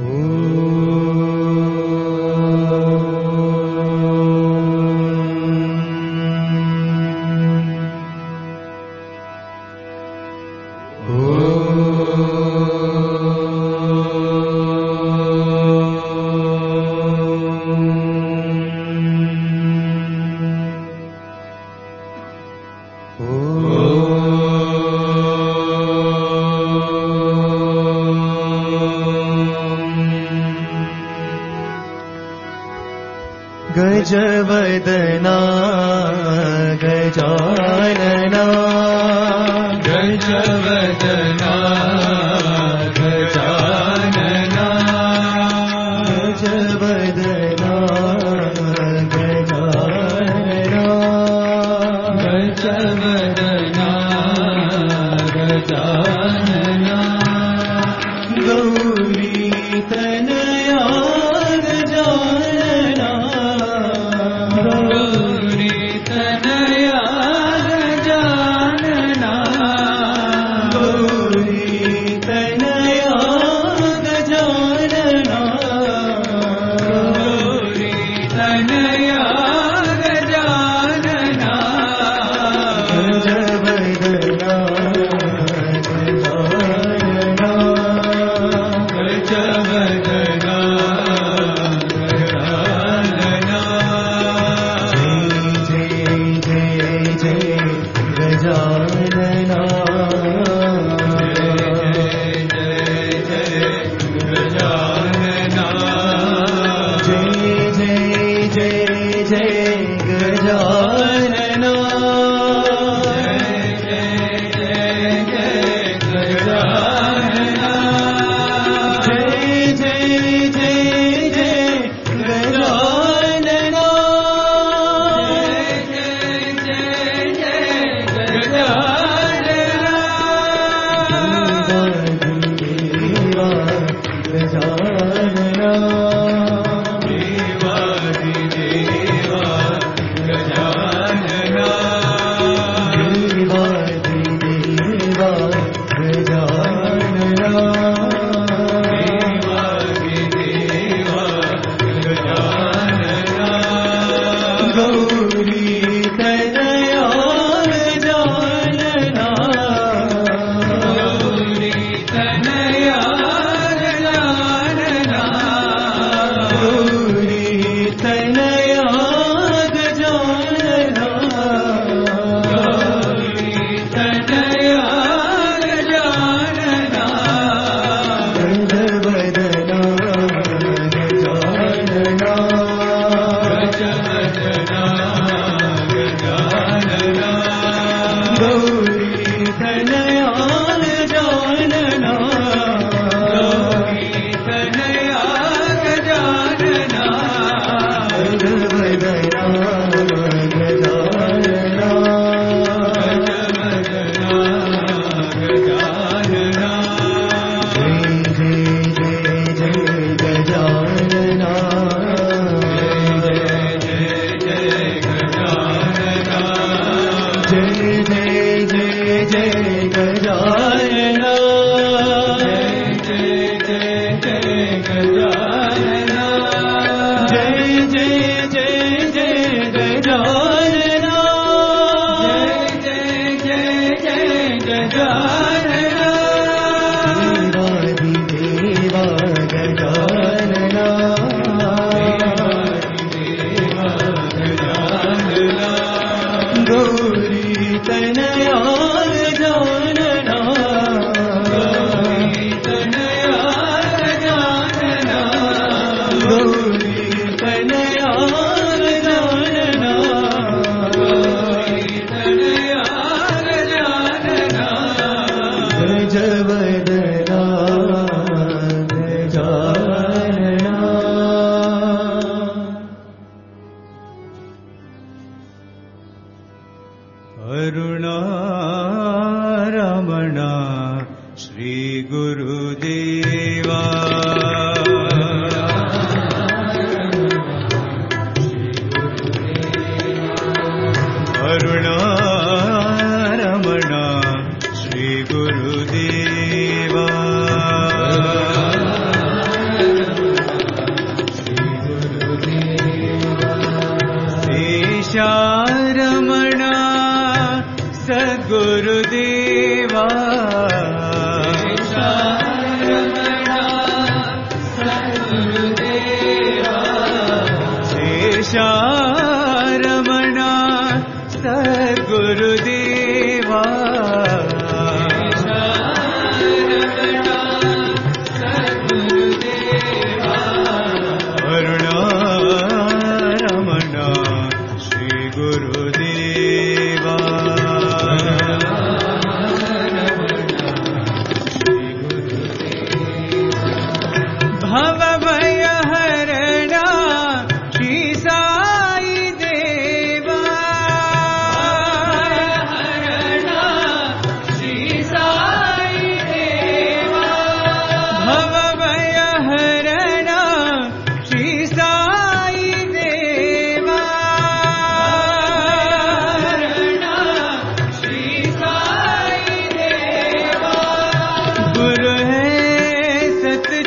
गजवदना गजानना गजवदना गजानना गजवदना गजानना गजवदना गजानना गौरी तनया गजानना गौरी तनया गजानना गौरी तनया गजानना गौरी तनया गजानना गजवदना गजानना गजवदना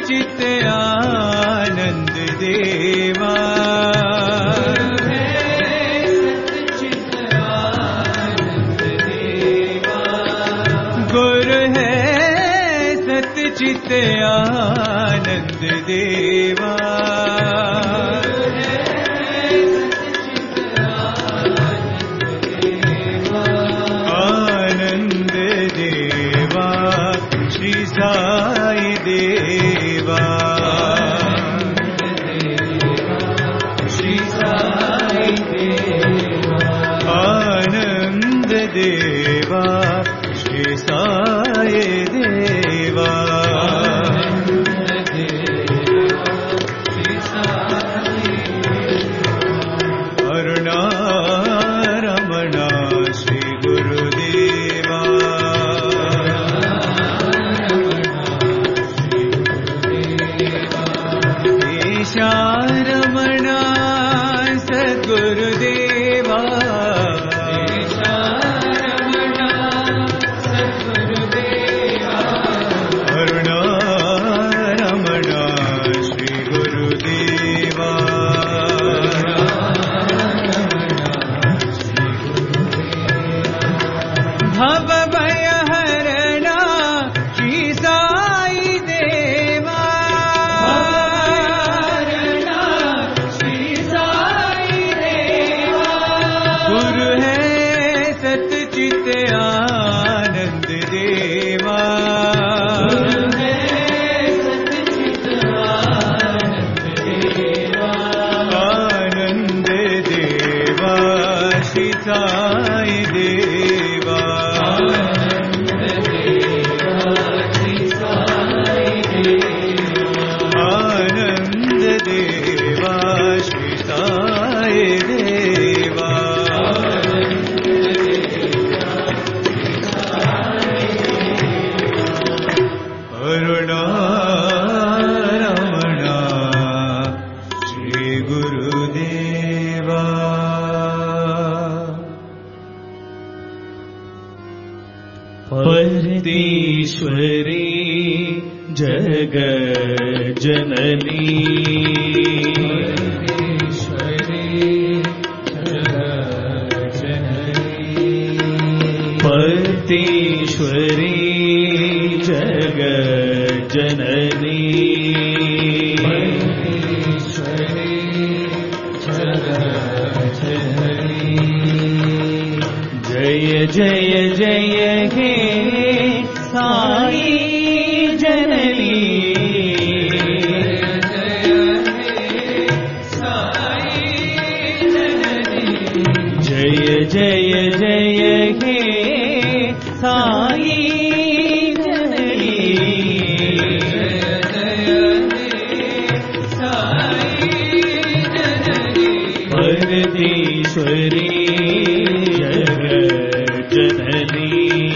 चित आनंद देवा। गुरु है सतचित आनंद देवा। आनंद देवा श्री साई देवा। श्री साई देवा। आनंद देवा श्री साई देवा। अरुणा रमणा श्री गुरुदेवा। ईशा रमणा सद्गुरुदेवा। अरुणा रमणा श्री गुरुदेवा। भव भय हरणा श्री साई देवा। श्री साई देवा। गुरु है सतचित आनंद देवा। आनंद देवा श्री साई देवा। आनंद देवा श्री साई देवा। अरुणा रमणा श्री गुरुदेवा। परमेश्वरी जग जननी। परमेश्वरी जग जननी। जय जय जय हे साई जननी। जय जय जय हे साई जननी। परमेश्वरी जग जननी।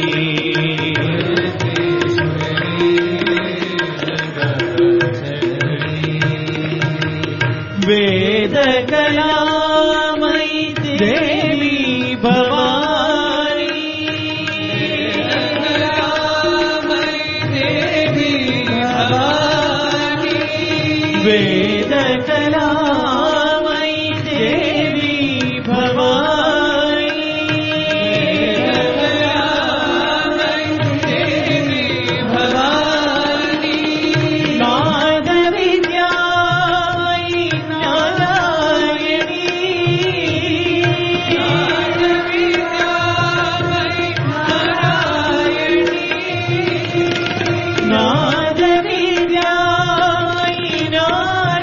वेद कलामयी देवी भवानी। वेद कलामयी देवी भवानी। नाद विद्यामयी नारायणी। नाद विद्यामयी नारायणी।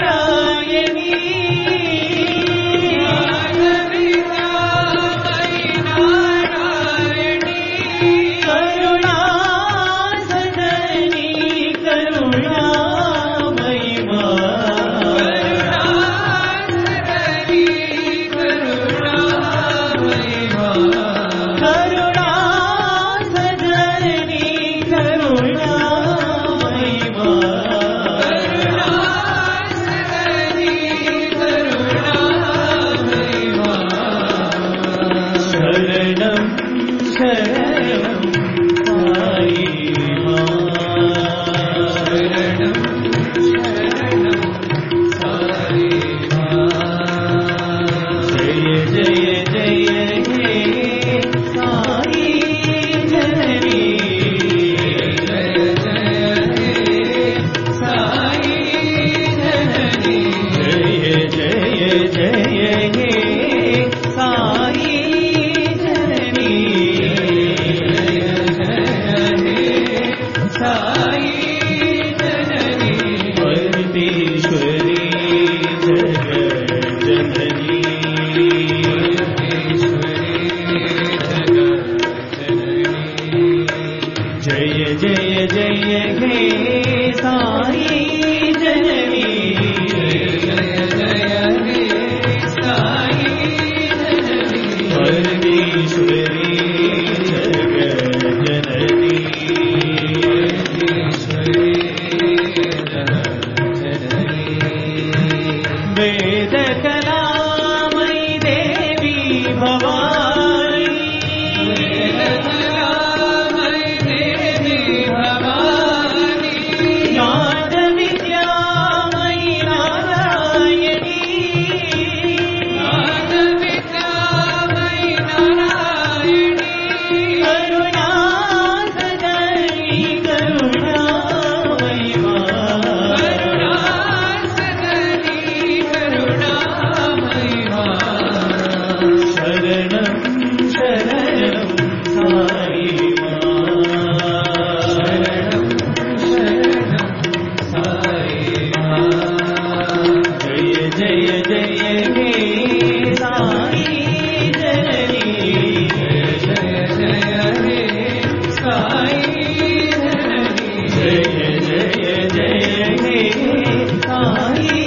साई जननी परमेश्वरी जगज्जननी वेद कलामयी देवी भवानी नाद विद्यामयी नारायणी करुणा सदनी करुणामयी शरणं शरणं साई जय जय जय हे साई जननी जय जय जय हे साई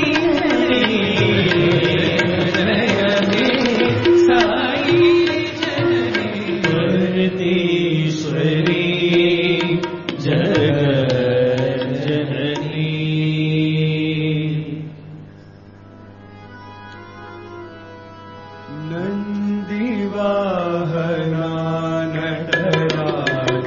परमेश्वरी जगज्जननी नन्दिवाहना नटराज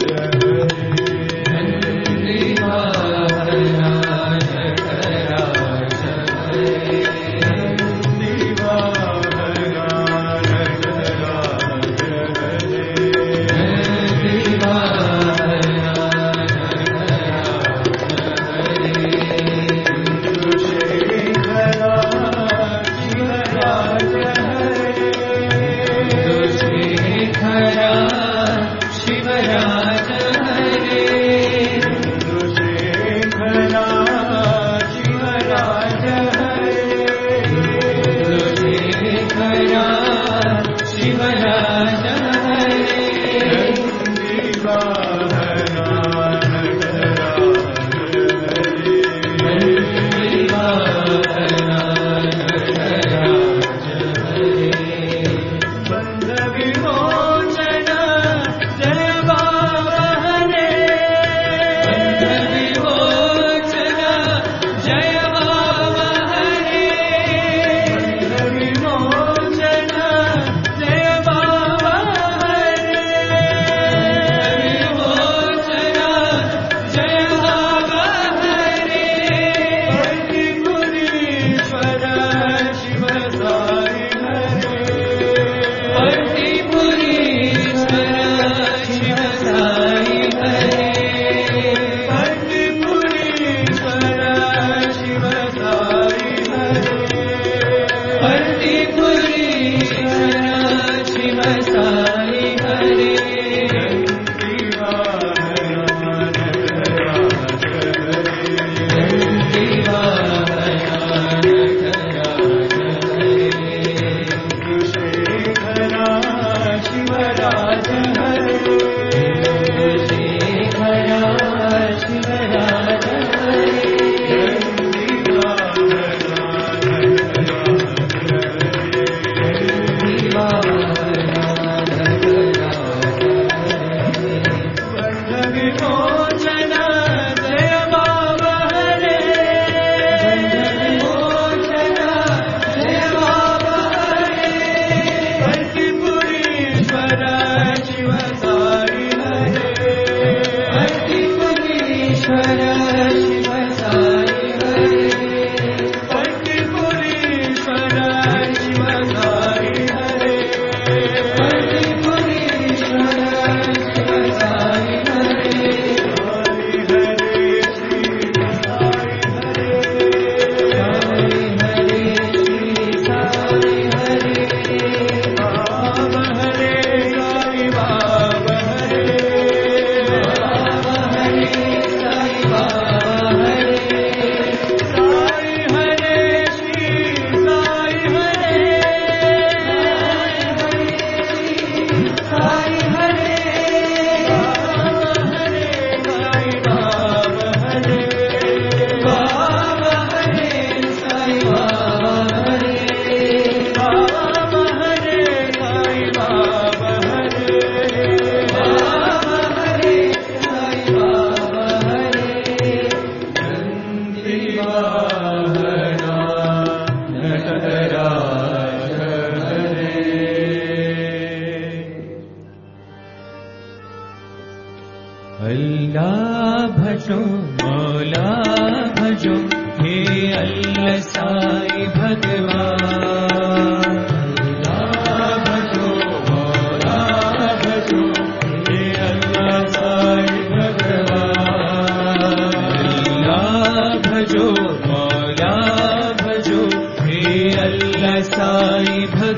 मौला भजो हे अल्लाह साई भगवान। अल्लाह भजो मौला भजो हे अल्लाह साई भगवान। अल्लाह भजो मौला भजो हे अल्लाह साई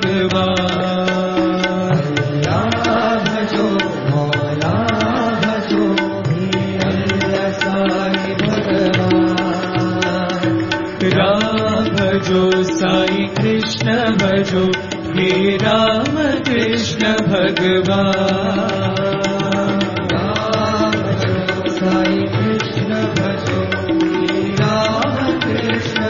भगवान। अल्लाह भजो मौला भजो हे अल्लाह साई भगवान। राम भजो साई कृष्ण भजो हे राम कृष्ण भगवान। राम भजो साई कृष्ण भजो हे राम कृष्ण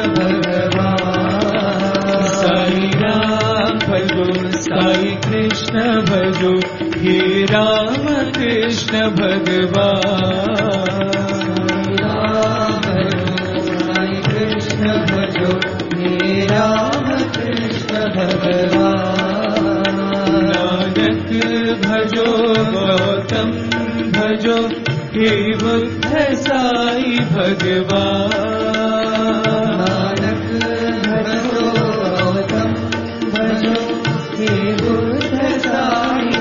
भगवान। साई राम भजो साई कृष्ण भजो हे राम कृष्ण भगवान। राम भजो साई कृष्ण भजो हे राम कृष्ण भगवान। नानक भजो गौतम भजो हे बुद्ध साई भगवान। नानक भजो गौतम भजो हे बुद्ध साई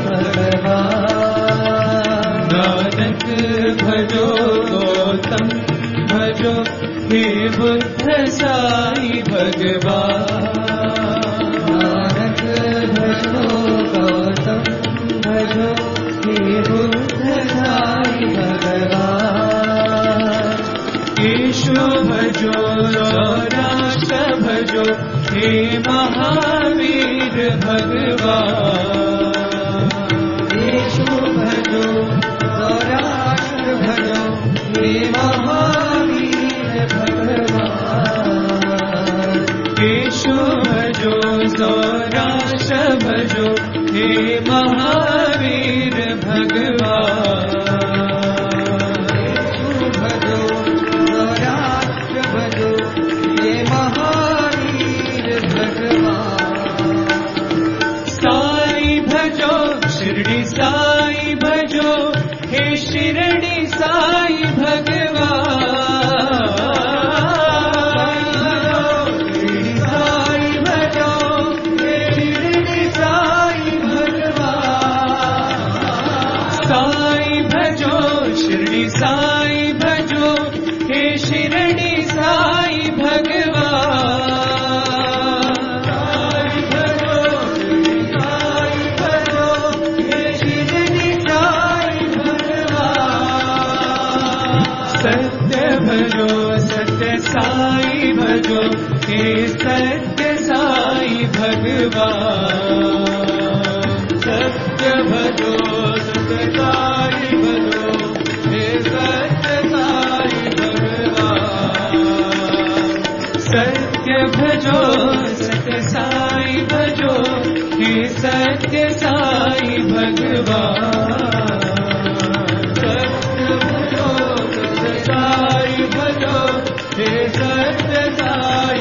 भगवान। नानक भजो गौतम भजो हे बुद्ध साई भगवान। नानक भजो गौतम भजो हे बुद्ध साई भगवान। केशव भजो सौराष्ट्र भजो हे महावीर भगवान। केशव भजो सौराष्ट्र भजो हे महावीर भगवान। केशव भजो सौराष्ट्र भजो हे महावीर भगवान। केशव भजो सौराष्ट्र भजो हे महावीर भगवान। साई भजो शिरडी साई भजो हे शिरडी साई भगवान। शिरडी साई भजो हे शिरडी साई भगवान। साई भजो शिरडी साई भजो हे शिरडी साई भगवान। साई भजो शिरडी साई भजो हे शिरडी साई भगवान। सत्य भजो सत्य साई भजो हे सत्य साई भगवान। सत्य भजो सत्य साई भजो हे सत्य साई भगवान। सत्य भजो सत्य साई भजो हे सत्य साई भगवान। सत्य भजो सत्य साई भजो हे सत्य साई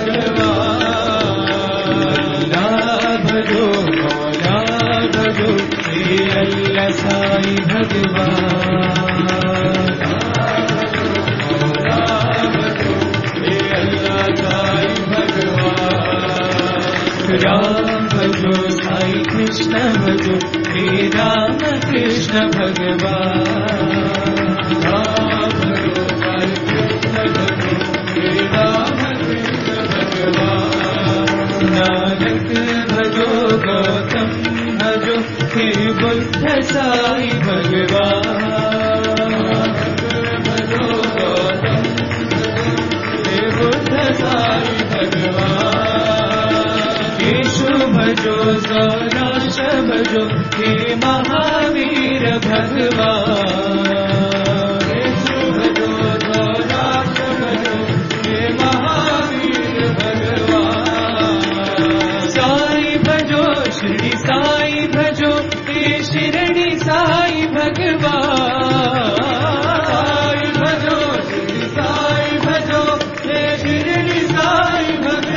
भगवान। अल्लाह भजो मौला भजो हे अल्लाह साई भगवान। मौला भजो हे अल्लाह साई भगवान। राम भजो साई कृष्ण भजो हे राम कृष्ण भगवान। राम भजो साई कृष्ण भजो हे राम कृष्ण भगवान। नानक भजो गौतम भजो हे बुद्ध साई भगवान। भजो गौतम हे बुद्ध साई भगवान। केशव भजो सौराष्ट्र भजो हे महावीर भगवान। केशव भजो सौराष्ट्र भजो हे महावीर भगवान। साई भजो शिरडी साई भजो हे शिरडी साई भगवान। साई भजो शिरडी साई भजो हे शिरडी साई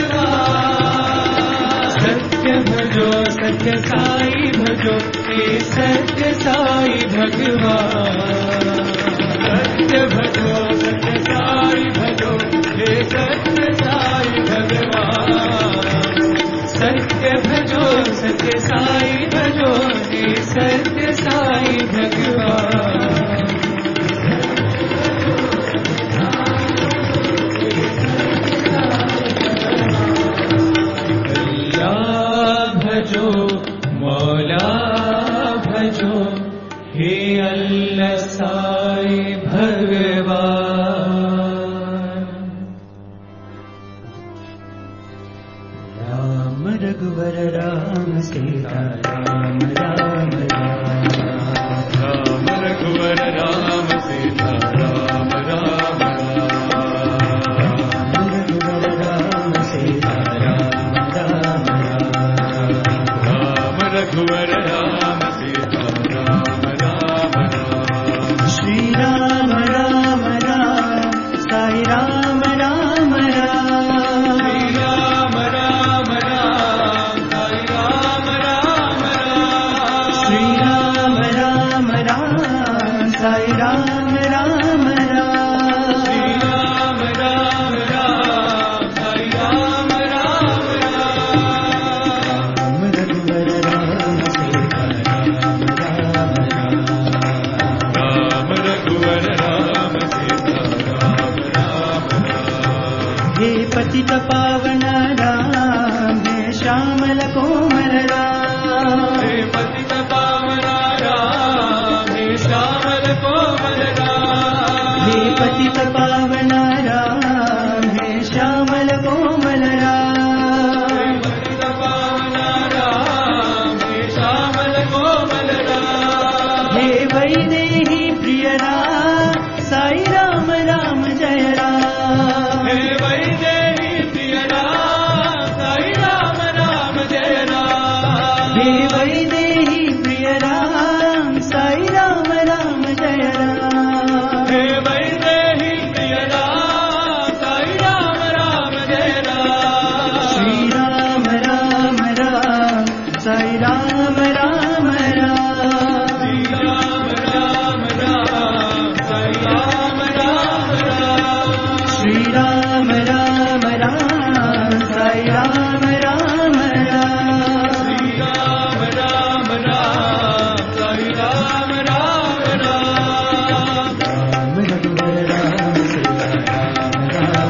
भगवान। सत्य भजो सत्य साई भजो हे सत्य साई भगवान। सत्य भजो सत्य रघुवर राम सीता राम राम राम राम रघुवर राम सीता राम राम रघुवर राम सीता राम राम राम रघुवर राम सीता राम राम श्री राम राम राम साई राम राम राम श्री राम राम राम साई राम राम राम श्री राम राम राम साई राम राम राम रघुवर राम सीता राम राम राम रघुवर राम सीता राम राम हे पतित पावन राम हे श्यामल कोमल राम हे पतित पावन राम हे श्यामल कोमल राम हे पतित पावन राम हे श्यामल कोमल राम हे पतित पावन राम हे श्यामल कोमल राम हे वैदेही प्रिय राम साई राम राम जय राम हे वैदेही प्रिय राम साई राम राम जय राम हे वैदेही प्रिय राम साई राम राम जय राम हे वैदेही प्रिय राम साई राम राम जय राम श्री राम राम राम साई राम राम राम श्री राम राम राम साई राम राम राम श्री राम राम राम साई राम राम राम श्री राम राम राम साई राम राम राम राम रघुवर राम सीता राम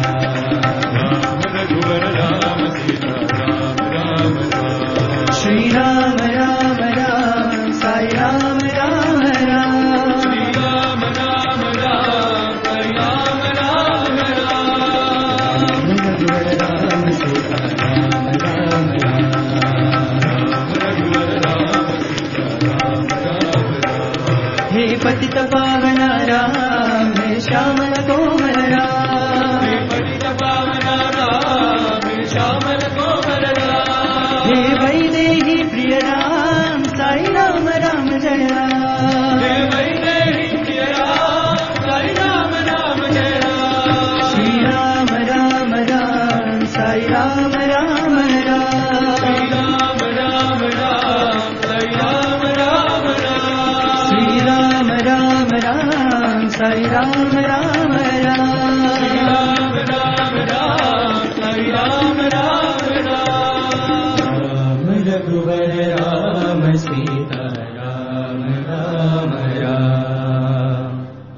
राम राम रघुवर राम सीता राम राम राम श्री राम राम राम साई राम राम राम श्री राम राम राम साई राम राम राम राम रघुवर राम सीता राम राम राम रघुवर राम सीता राम राम राम हे पतित पावन राम हे श्यामल कोमल राम हे पतित पावन राम हे श्यामल कोमल राम हे वैदेही प्रिय राम साई राम राम जय राम हे वैदेही प्रिय राम साई राम राम जय राम श्री राम राम राम साई राम राम राम श्री राम राम राम साई राम राम राम श्री राम राम राम साई राम राम राम श्री राम राम राम साई राम राम राम राम रघुवर राम सीता राम राम राम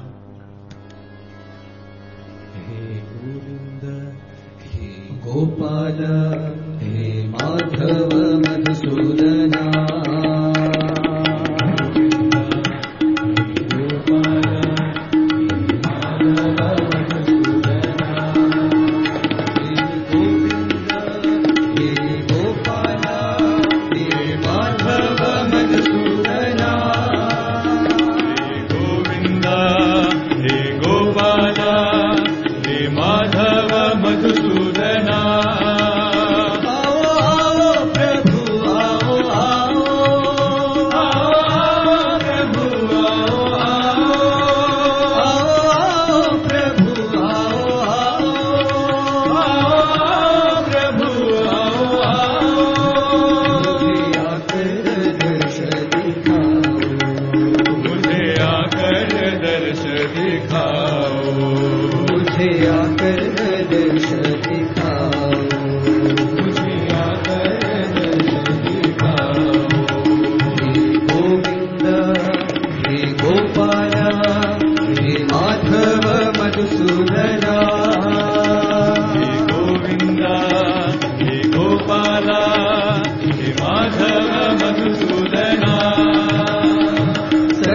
हे गोविंद हे गोपाल हे माधव मधुसूदना मधुसूदना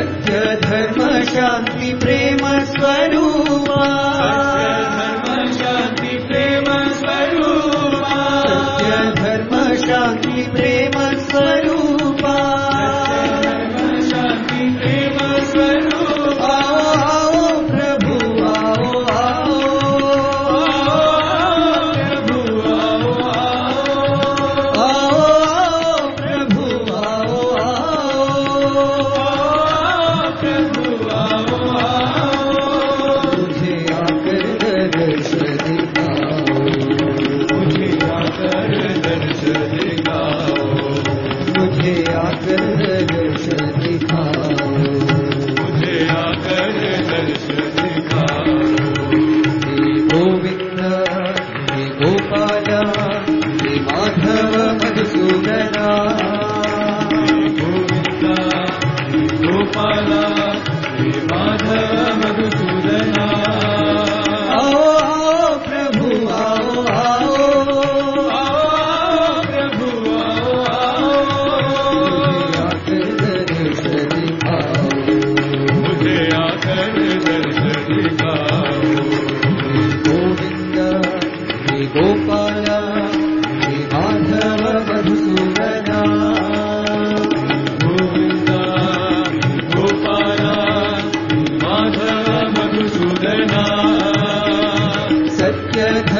शांति प्रेम स्वरूपा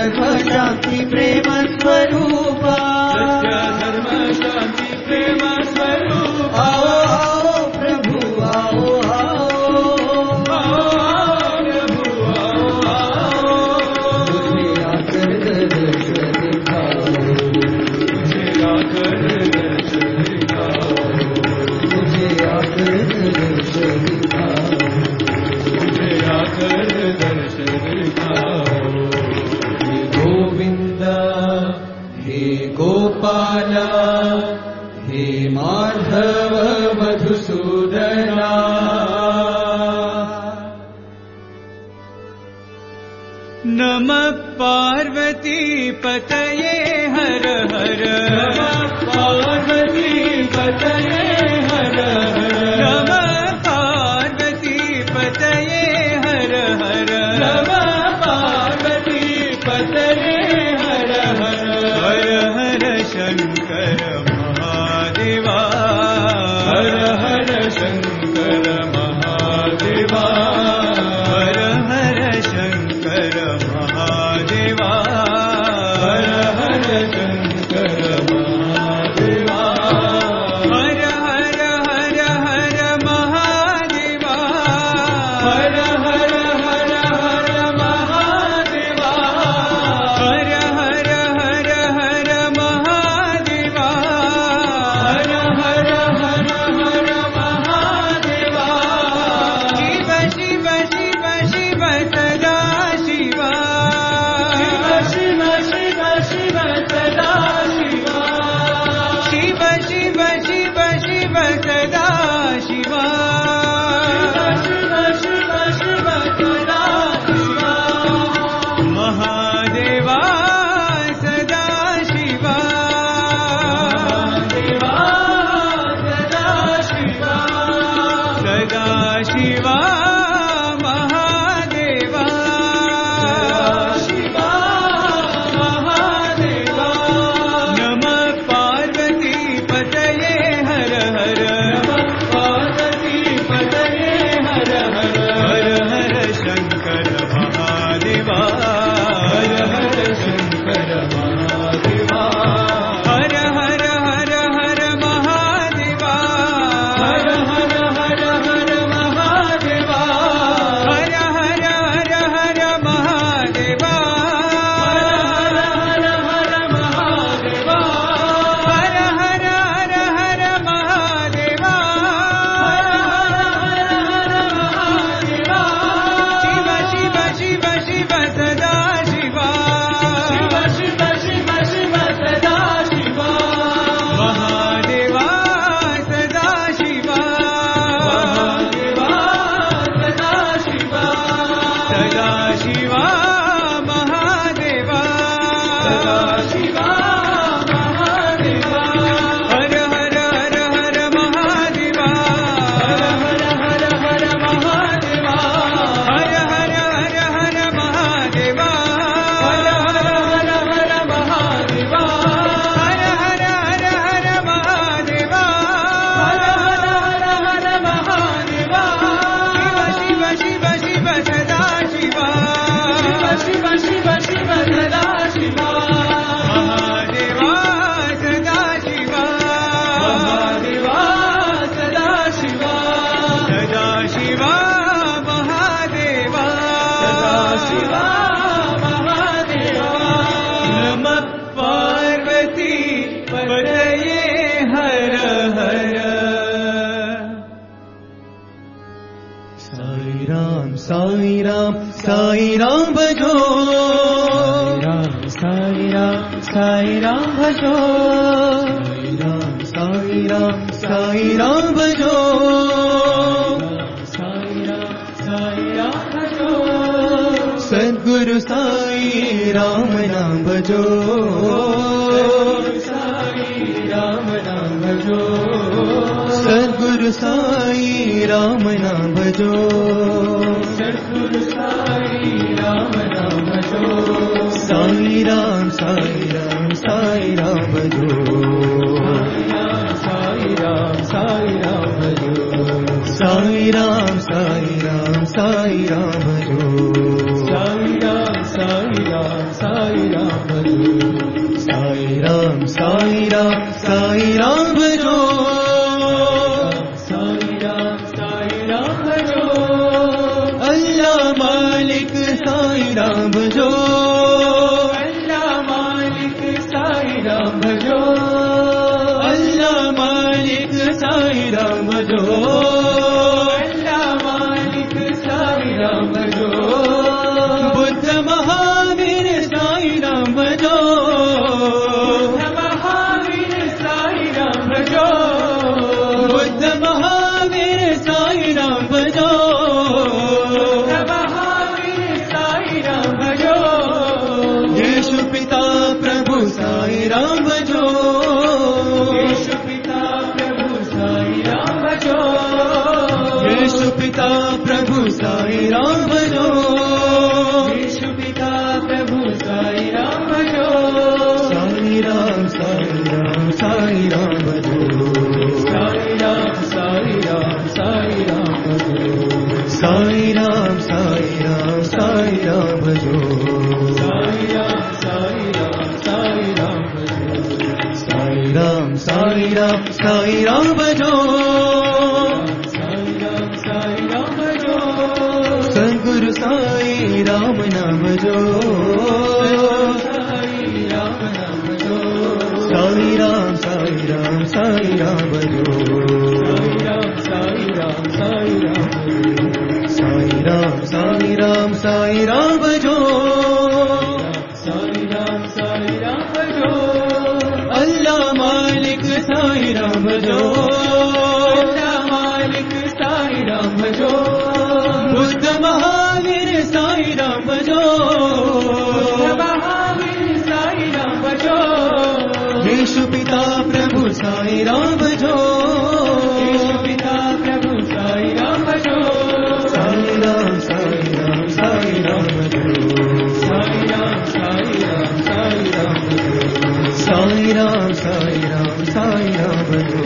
धर्म शांति प्रेम स्वरूपा सत्य धर्म शांति प्रेम स्वरूप आओ आओ प्रभु आओ आओ प्रभु आओ मुझे आकर दर्श दिखाओ मुझे आकर दर्श दिखाओ मुझे आकर दर्श दिखाओ मुझे आकर दर्श दिखाओ हे गोविंद हे गोपाला हे माधव मधुसूदना नमः पार्वती पतये हर हर नमः पार्वती पतये हर हर नमः पार्वती पतये हर हर नमः पार्वती पतये हर हर हर हर शंकर महादेवा हर हर शंकर महादेवा हर हर शंकर महादेवा हर हर शंकर महादेवा हर हर हर हर महादेवा हर हर हर हर महादेवा हर हर हर हर महादेवा हर हर हर हर महादेवा शिव शिव शिव शिव सदा शिवा शिव शिव शिव सदा शिवा शिव शिव शिव शिव सदा शिवा शिव शिव शिव सदा शिवा महादेवा सदा शिवा महादेवा सदा शिवा सदा शिवा महादेवा शिवा महादेवा नमः पार्वती पतये हर हर नमः पार्वती पतये हर हर हर हर शंकर महादेवा हर हर शंकर महादेवा हर हर हर हर महादेवा हर हर हर हर महादेवा हर हर हर हर महादेवा हर हर हर महादेवा हर हर हर हर महादेवा हर हर हर महादेवा शिव शिव शिव शिव सदा शिवा शिव शिव शिव शिव सदा शिवा महादेवा सदा शिवा महादेवा सदा शिवा सदा शिवा महादेवा सदा शिवा महादेवा हर हर हर हर महादेवा हर हर हर हर महादेवा हर हर हर हर महादेवा हर हर हर हर महादेवा हर हर हर हर महादेवा हर हर हर हर महादेवा शिव शिव शिव सदा शिवा शिव शिव शिव सदा शिवा महादेवा सदा शिवा महादेवा सदा शिवा सदा शिवा महादेवा सदा शिवा महादेवा नमः पार्वती पतये हर हर साई राम साई राम साई राम भजो साई राम साई राम भजो साई राम साई राम भजो साई राम साई राम भजो सद्गुरु साई राम नाम भजो साई राम नाम भजो सद्गुरु साई राम नाम भजो सद्गुरु साई राम नाम भजो साई राम साई राम साई राम भजो साई राम साई राम भजो साई राम साई राम साई राम भजो साई राम साई राम साई राम भजो साई राम भजो अल्लाह मालिक साई राम भजो अल्लाह मालिक साई राम भजो अल्लाह मालिक साई राम भजो अल्लाह मालिक साई राम भजो बुद्ध महावीर साई राम भजो महावीर साई राम भजो बुद्ध महावीर साई राम भजो महावीर साई राम भजो यीशु पिता प्रभु साई राम भजो यीशु पिता प्रभु साई राम भजो यीशु पिता प्रभु साई राम भजो यीशु पिता प्रभु साई राम भजो साई राम भजो साई राम भजो साई राम भजो साई राम भजो साई राम भजो साई राम भजो सद्गुरु साई राम नाम भजो साई राम नाम भजो साई राम भजो साई राम भजो साई राम भजो अल्लाह मालिक साई राम भजो अल्लाह मालिक साई राम भजो बुद्ध महावीर साई राम भजो महावीर साई राम भजो यीशु पिता प्रभु साई राम भजो यीशु पिता प्रभु साई राम भजो साई राम भजो साई राम भजो साई राम भजो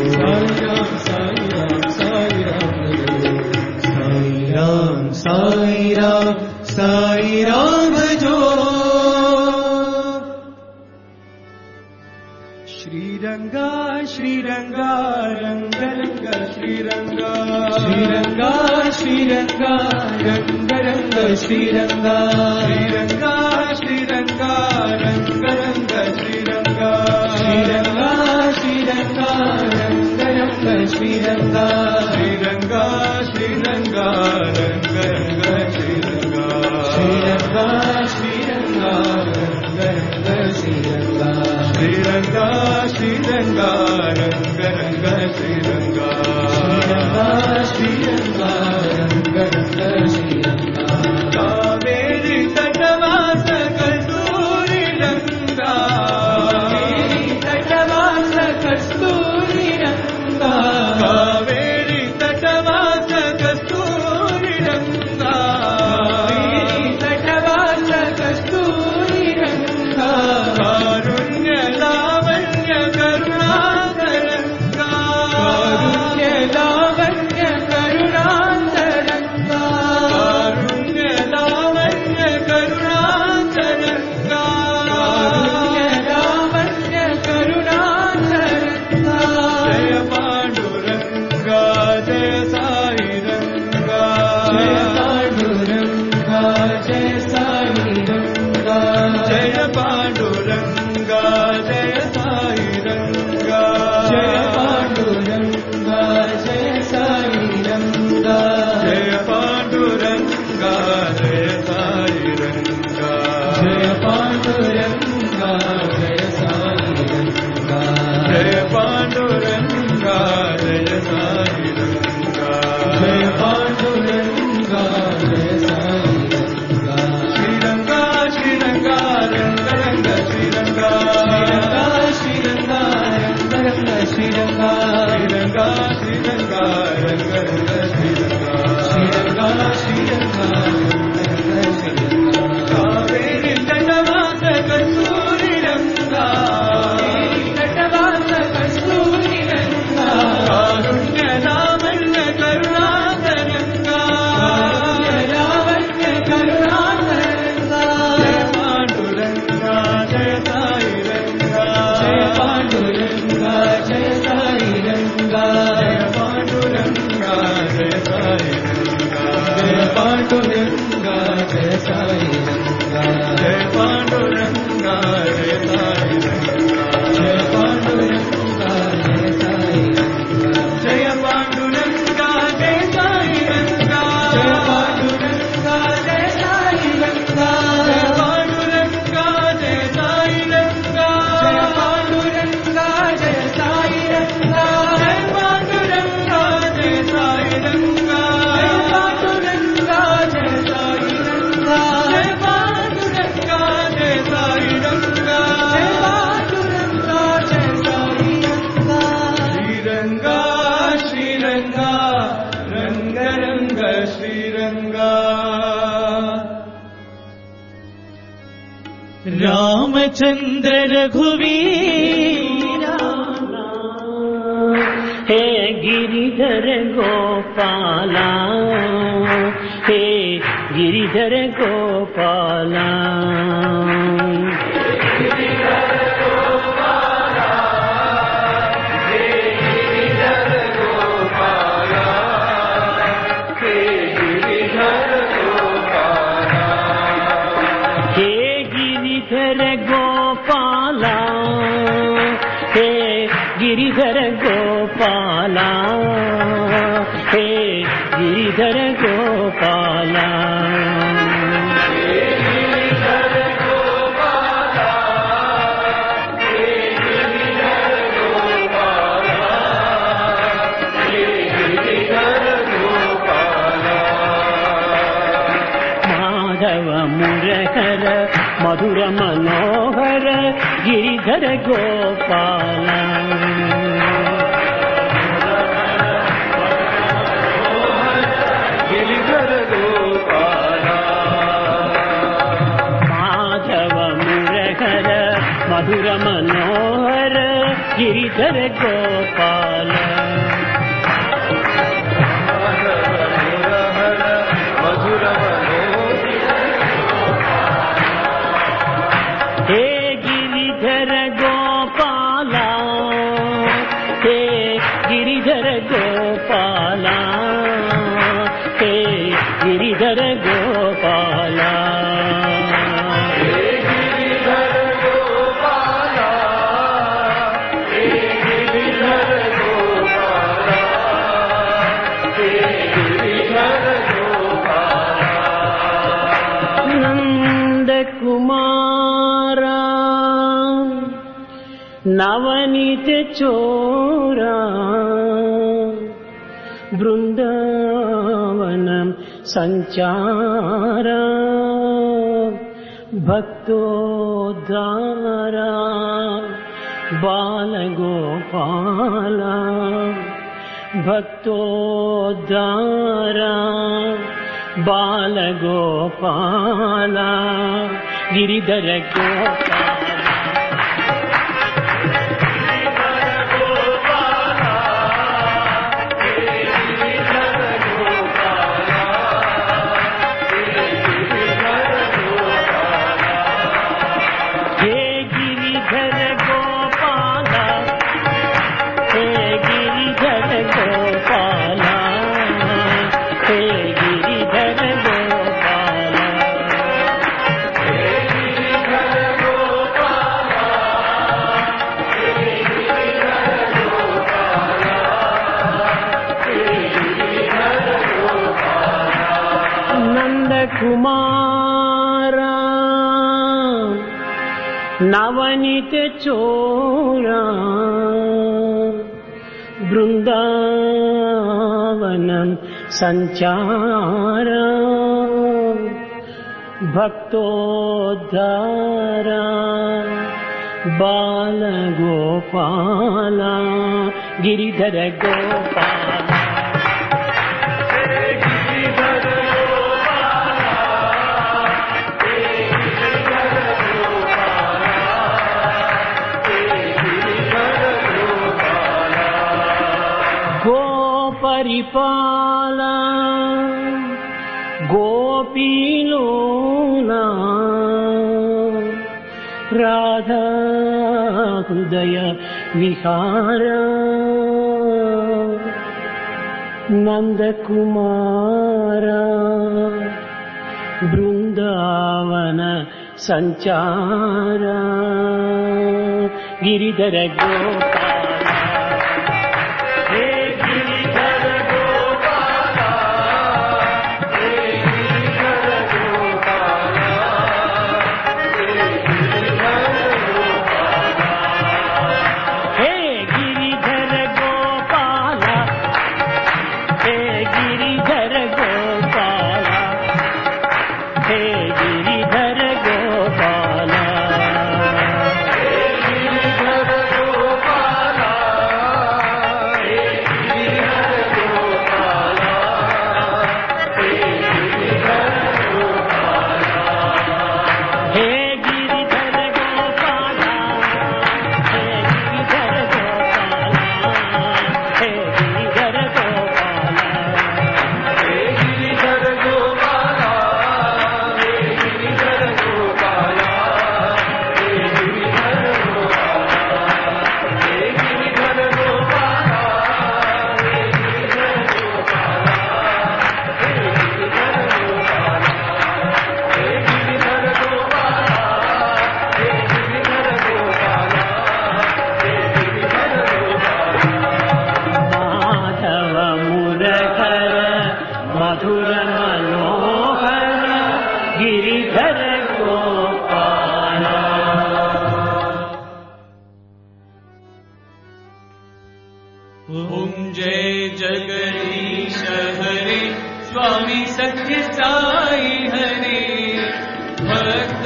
साई राम भजो श्रीरंगा श्रीरंगा रंग रंग श्रीरंगा श्रीरंगा श्रीरंगा रंग रंग श्रीरंगा श्रीरंगा श्रीरंगा रंग रंग श्रीरंगा श्रीरंगा श्रीरंगा रंग रंग श्रीरंगा श्रीरंगा श्रीरंगा रंग रंग श्रीरंगा श्रीरंगा श्रीरंगा रंग रंग श्रीरंगा श्रीरंगा श्रीरंगा रंग रंग श्रीरंगा श्रीरंगा रंग रंग श्रीरंगा कावेरी तटवास कस्तूरी रंगा तटवास कस्तूरी रंगा कावेरी तटवास कस्तूरी रंगा तटवास कस्तूरी रंगा कारुण्य लावण्य करुणातरंगा कारुण्य लावण्य करुणातरंगा कारुण्य लावण्य करुणातरंगा कारुण्य लावण्य करुणातरंगा जय पांडुरंगा जय साई रंगा जय पांडुरंगा जय साई रंगा जय पांडुरंगा जय साई रंगा जय पांडुरंगा जय साई रंगा जय पांडुरंगा जय साई रंगा जय पांडुरंगा जय साई रंगा जय पांडुरंगा जय साई रंगा जय पांडुरंगा जय साई रंगा श्रीरंगा श्रीरंगा रंग रंग श्रीरंगा श्रीरंगा रंग रंग श्रीरंगा श्रीरंगा श्रीरंगा रंग रंग श्रीरंगा श्रीरंगा श्रीरंगा रंग रंग श्रीरंगा कावेरी तटवास कस्तूरी रंगा रामचंद्र रघुवीरा हे गिरिधर गोपाला हे गिरिधर गोपाला गिरिधर गोपाला हे गिरिधर गोपाला माधव मुरहर मधुर मनोहर गिरिधर गोपाला गिरिधर गोपाला माधव मुरहर मधुर मनोहर गिरिधर गोपाला मधुर हे गिरिधर गोपाला हे गिरिधर गोपाला हे गिरिधर गोपाला नंद कुमारा नवनीत चोरा वृंदावनम संचारा भक्तोद्धारा बालगोपाला भक्तोद्धारा बालगोपाला गिरिधर गोपाला कुमारा नवनीत चोरा वृंदावनम संचारा भक्तोद्धारा बालगोपाला गिरिधर गोपाला परिपाला गोपीलोला राधा हृदय विहारा नंद कुमारा वृंदावन संचारा गिरिधर गोपाला हरे गोपाला। ओम जय जगदीश हरे स्वामी सत्य साई हरे भक्त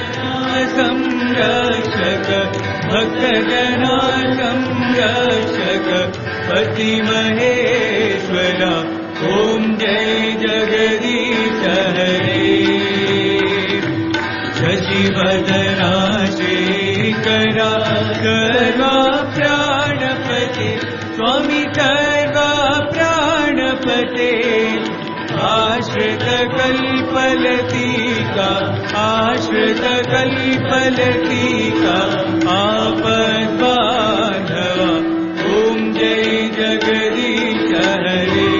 संरक्षक भक्त जना संरक्षक पति महेश्वरा। ओम जय जगदीश हरे शशिवदना श्रीकरा सर्वा प्राणपते स्वामी सर्वा प्राणपते आश्रित कल्पलतिका आश्रित कल्पलतिका आपद्बान्धवा। ओम जय जगदीश हरे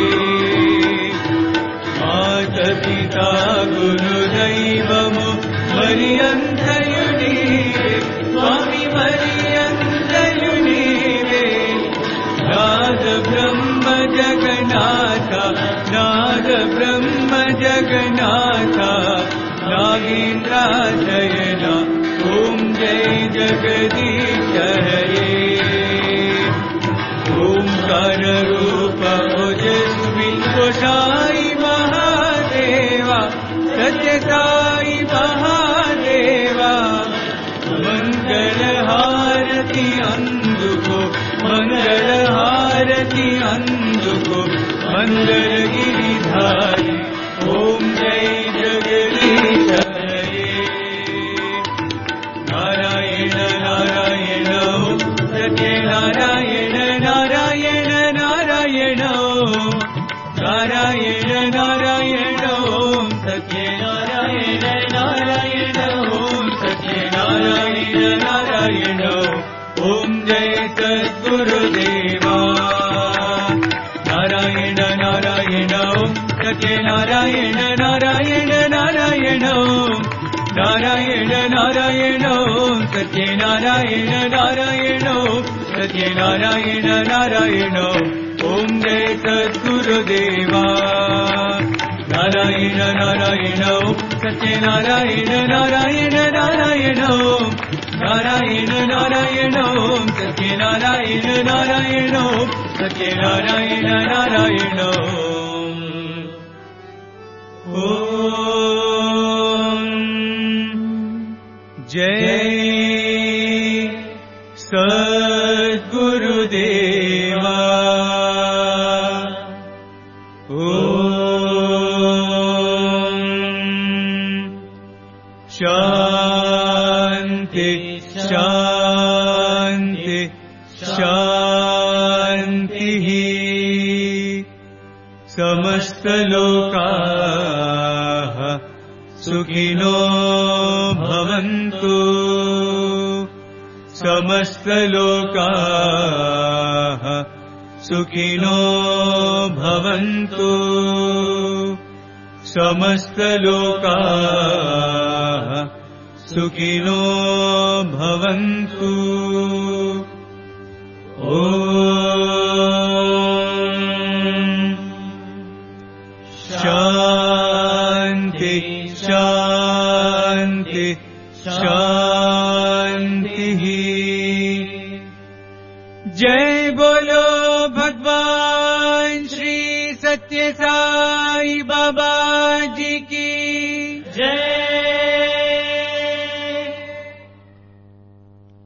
माता पिता गुरुदैवमो मरियन्तयुनीवे स्वामी मरियन्तयुनीवे नाद ब्रह्म जगन्नाथ नाद ब्रह्म जगन्नाथ नागेन्द्राशयना। ओम जय जगदीश हरे ओंकार रूप ओजस्वी साई महादेवा सत्य साई महादेवा। मंगल हारति अंदुको मंगल हारति अंदुको मंगल गिरिधारी। ओम जय जगदीश हरे नारायण नारायण सत्य नारायण नारायण नारायण नारायण नारायण सत्य नारायण नारायण सत्य नारायण नारायण। ओम जय सद्गुरुदेवा नारायण नारायण सत्य नारायण नारायण नारायण नारायण नारायण सत्य नारायण नारायण सत्य नारायण नारायण। ओम जय सद्गुरुदेवा नारायण नारायण सत्य नारायण नारायण नारायण नारायण नारायण सत्य नारायण नारायण सत्य नारायण नारायण। ओम जय सद्गुरुदेवा। ओम शांति शांति शांति। समस्त लोकाः सुखिनो भवन्तु समस्त लोकाः सुखिनो भवन्तु समस्त लोकाः सुखिनो भवन्तु। शांति शांति शांति। जय बोलो भगवान श्री सत्य साई बाबा जी की।